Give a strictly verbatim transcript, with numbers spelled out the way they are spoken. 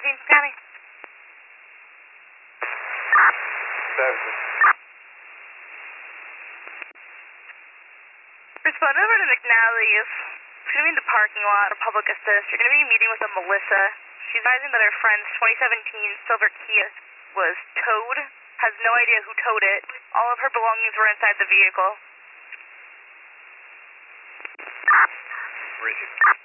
Phoenix County. Services. Respond over to McNally's. She's going to be in the parking lot or public assist. You're going to be meeting with a Melissa. She's advising that her friend's twenty seventeen silver Kia was towed. Has no idea who towed it. All of her belongings were inside the vehicle. Bridget.